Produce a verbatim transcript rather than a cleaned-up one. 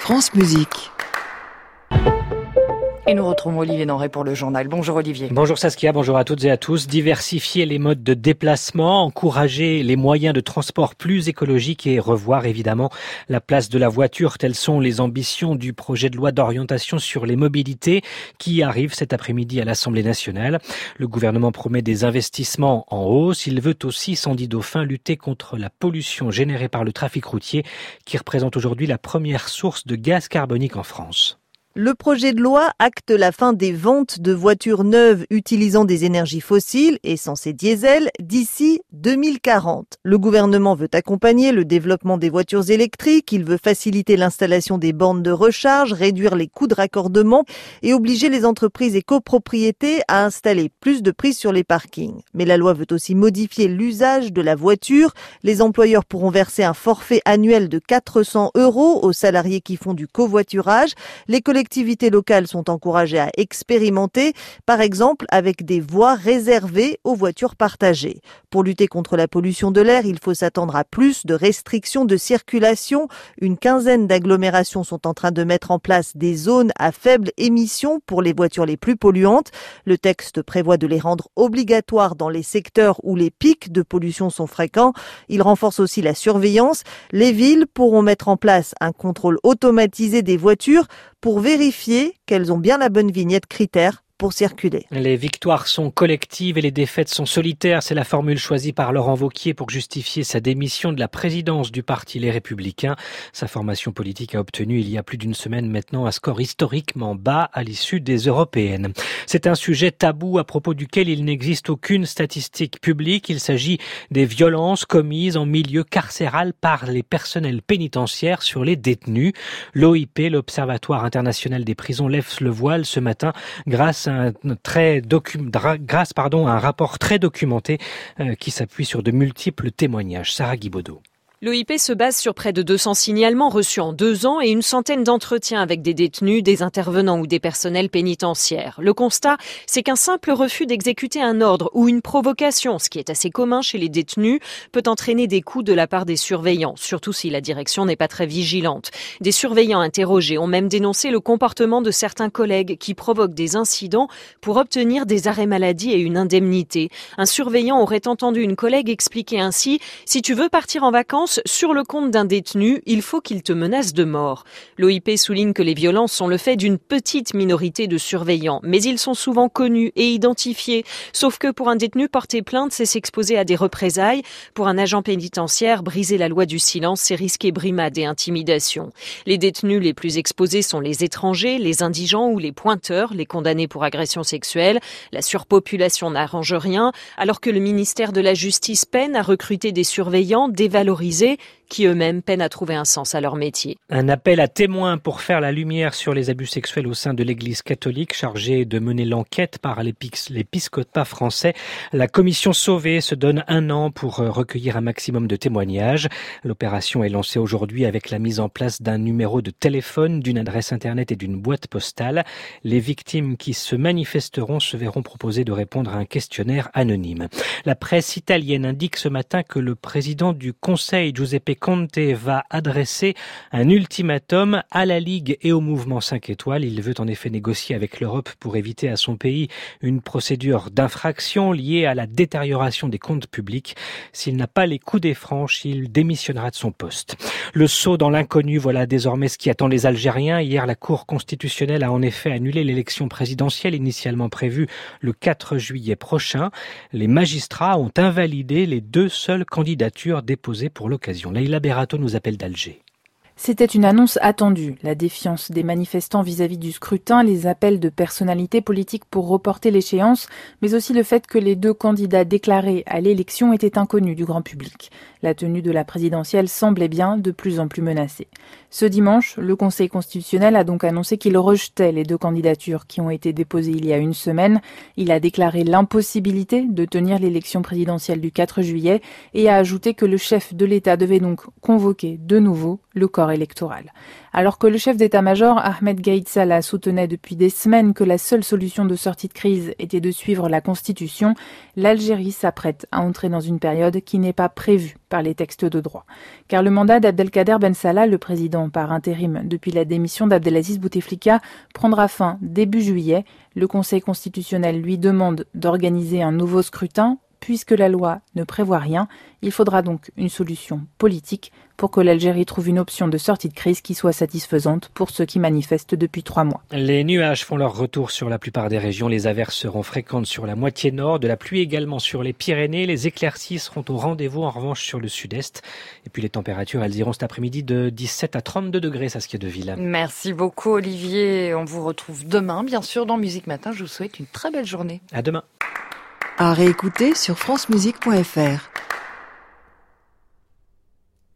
France Musique. Et nous retrouvons Olivier Denré pour le journal. Bonjour Olivier. Bonjour Saskia, bonjour à toutes et à tous. Diversifier les modes de déplacement, encourager les moyens de transport plus écologiques et revoir évidemment la place de la voiture. Telles sont les ambitions du projet de loi d'orientation sur les mobilités qui arrive cet après-midi à l'Assemblée nationale. Le gouvernement promet des investissements en hausse. Il veut aussi, Sandy Dauphin, lutter contre la pollution générée par le trafic routier qui représente aujourd'hui la première source de gaz carbonique en France. Le projet de loi acte la fin des ventes de voitures neuves utilisant des énergies fossiles, essence et diesel, d'ici deux mille quarante. Le gouvernement veut accompagner le développement des voitures électriques, il veut faciliter l'installation des bornes de recharge, réduire les coûts de raccordement et obliger les entreprises et copropriétés à installer plus de prises sur les parkings. Mais la loi veut aussi modifier l'usage de la voiture. Les employeurs pourront verser un forfait annuel de quatre cents euros aux salariés qui font du covoiturage. Les collectivités Les collectivités locales sont encouragées à expérimenter, par exemple avec des voies réservées aux voitures partagées. Pour lutter contre la pollution de l'air, il faut s'attendre à plus de restrictions de circulation. Une quinzaine d'agglomérations sont en train de mettre en place des zones à faible émission pour les voitures les plus polluantes. Le texte prévoit de les rendre obligatoires dans les secteurs où les pics de pollution sont fréquents. Il renforce aussi la surveillance. Les villes pourront mettre en place un contrôle automatisé des voitures pour vérifier qu'elles ont bien la bonne vignette critère pour circuler. Les victoires sont collectives et les défaites sont solitaires. C'est la formule choisie par Laurent Wauquiez pour justifier sa démission de la présidence du parti Les Républicains. Sa formation politique a obtenu il y a plus d'une semaine maintenant un score historiquement bas à l'issue des européennes. C'est un sujet tabou à propos duquel il n'existe aucune statistique publique. Il s'agit des violences commises en milieu carcéral par les personnels pénitentiaires sur les détenus. L'O I P, l'Observatoire international des prisons, lève le voile ce matin grâce Un très docu- grâce pardon, à un rapport très documenté euh, qui s'appuie sur de multiples témoignages. Sarah Guibaudot. L'O I P se base sur près de deux cents signalements reçus en deux ans et une centaine d'entretiens avec des détenus, des intervenants ou des personnels pénitentiaires. Le constat, c'est qu'un simple refus d'exécuter un ordre ou une provocation, ce qui est assez commun chez les détenus, peut entraîner des coups de la part des surveillants, surtout si la direction n'est pas très vigilante. Des surveillants interrogés ont même dénoncé le comportement de certains collègues qui provoquent des incidents pour obtenir des arrêts maladie et une indemnité. Un surveillant aurait entendu une collègue expliquer ainsi « Si tu veux partir en vacances, sur le compte d'un détenu, il faut qu'il te menace de mort. » L'O I P souligne que les violences sont le fait d'une petite minorité de surveillants, mais ils sont souvent connus et identifiés. Sauf que pour un détenu, porter plainte, c'est s'exposer à des représailles. Pour un agent pénitentiaire, briser la loi du silence, c'est risquer brimade et intimidation. Les détenus les plus exposés sont les étrangers, les indigents ou les pointeurs, les condamnés pour agression sexuelle. La surpopulation n'arrange rien, alors que le ministère de la Justice peine à recruter des surveillants dévalorisés qui eux-mêmes peinent à trouver un sens à leur métier. Un appel à témoins pour faire la lumière sur les abus sexuels au sein de l'Église catholique, chargée de mener l'enquête par l'épiscopat français. La commission Sauvé se donne un an pour recueillir un maximum de témoignages. L'opération est lancée aujourd'hui avec la mise en place d'un numéro de téléphone, d'une adresse internet et d'une boîte postale. Les victimes qui se manifesteront se verront proposer de répondre à un questionnaire anonyme. La presse italienne indique ce matin que le président du Conseil, Giuseppe Conte, va adresser un ultimatum à la Ligue et au mouvement cinq étoiles. Il veut en effet négocier avec l'Europe pour éviter à son pays une procédure d'infraction liée à la détérioration des comptes publics. S'il n'a pas les coups des franches, il démissionnera de son poste. Le saut dans l'inconnu, voilà désormais ce qui attend les Algériens. Hier, la Cour constitutionnelle a en effet annulé l'élection présidentielle initialement prévue le quatre juillet prochain. Les magistrats ont invalidé les deux seules candidatures déposées pour l'occasion. Leïla Berato nous appelle d'Alger. C'était une annonce attendue. La défiance des manifestants vis-à-vis du scrutin, les appels de personnalités politiques pour reporter l'échéance, mais aussi le fait que les deux candidats déclarés à l'élection étaient inconnus du grand public. La tenue de la présidentielle semblait bien de plus en plus menacée. Ce dimanche, le Conseil constitutionnel a donc annoncé qu'il rejetait les deux candidatures qui ont été déposées il y a une semaine. Il a déclaré l'impossibilité de tenir l'élection présidentielle du quatre juillet et a ajouté que le chef de l'État devait donc convoquer de nouveau le corps corps électoral. Alors que le chef d'état-major, Ahmed Gaïd Salah, soutenait depuis des semaines que la seule solution de sortie de crise était de suivre la Constitution, l'Algérie s'apprête à entrer dans une période qui n'est pas prévue par les textes de droit. Car le mandat d'Abdelkader Ben Salah, le président par intérim depuis la démission d'Abdelaziz Bouteflika, prendra fin début juillet. Le Conseil constitutionnel lui demande d'organiser un nouveau scrutin. Puisque la loi ne prévoit rien, il faudra donc une solution politique pour que l'Algérie trouve une option de sortie de crise qui soit satisfaisante pour ceux qui manifestent depuis trois mois. Les nuages font leur retour sur la plupart des régions. Les averses seront fréquentes sur la moitié nord, de la pluie également sur les Pyrénées. Les éclaircies seront au rendez-vous en revanche sur le sud-est. Et puis les températures, elles iront cet après-midi de dix-sept à trente-deux degrés, Saskia Deville. Merci beaucoup Olivier. On vous retrouve demain, bien sûr, dans Musique Matin. Je vous souhaite une très belle journée. À demain. À réécouter sur francemusique point f r.